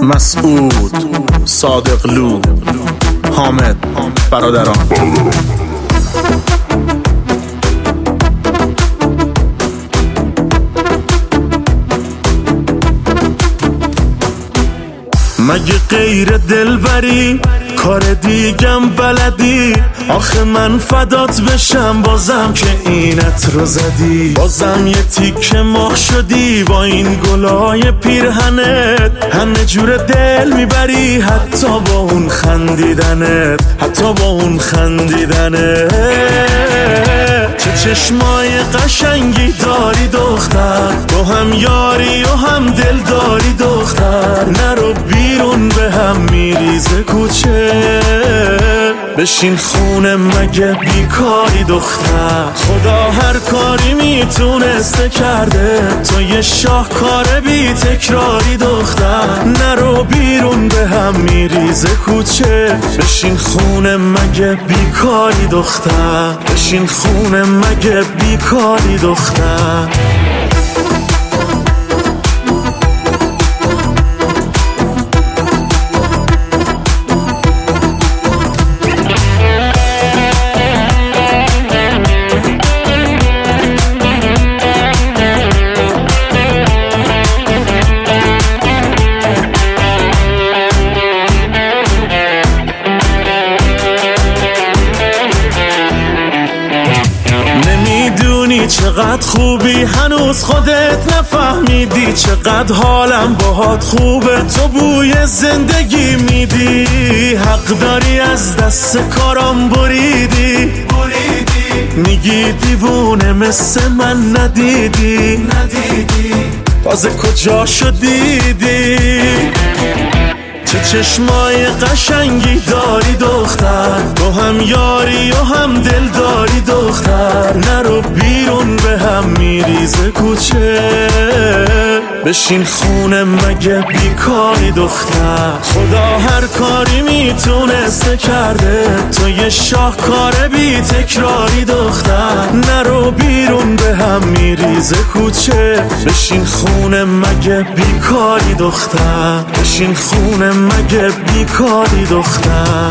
مسعود، صادقلو، حامد، برادران. مگه غیر دلبری کار دیگم بلدی؟ آخه من فدات بشم بازم که اینت رو زدی، بازم یه تیکه مخ شدی با این گلای پیرهنت، همه جور دل میبری حتی با اون خندیدنت، حتی با اون خندیدنت. چه چشمای قشنگی داری دختر، تو هم یاری و هم دل داری دختر، نرو بیرون به هم میریزه کوچه، بشین خونه مگه بیکاری دختر. خدا هر کاری میتونسته کرده، تو یه شاهکار بی تکراری دختر، نرو بیرون به هم میریزه کوچه، بشین خونه مگه بیکاری دختر، بشین خونه مگه بیکاری دختر. چقدر خوبی هنوز خودت نفهمیدی، چقدر حالم باهات خوبه، تو بوی زندگی میدی، حق داری از دست کارام بریدی، میگی دیوونه مثل من ندیدی، تازه کجا شدیدی؟ چه چشمای قشنگی داری دختر، تو هم یاری و هم دل داری دختر، نرو بیرون به هم میریزه کوچه، بشین خونه مگه بیکاری دختر. خدا هر کاری میتونسته کرده، تو یه شاهکار بی تکراری دختر، نرو بیرون به هم میریزه کوچه، بشین خونه مگه بیکاری دختر، بشین خونه مگه بیکاری دختر.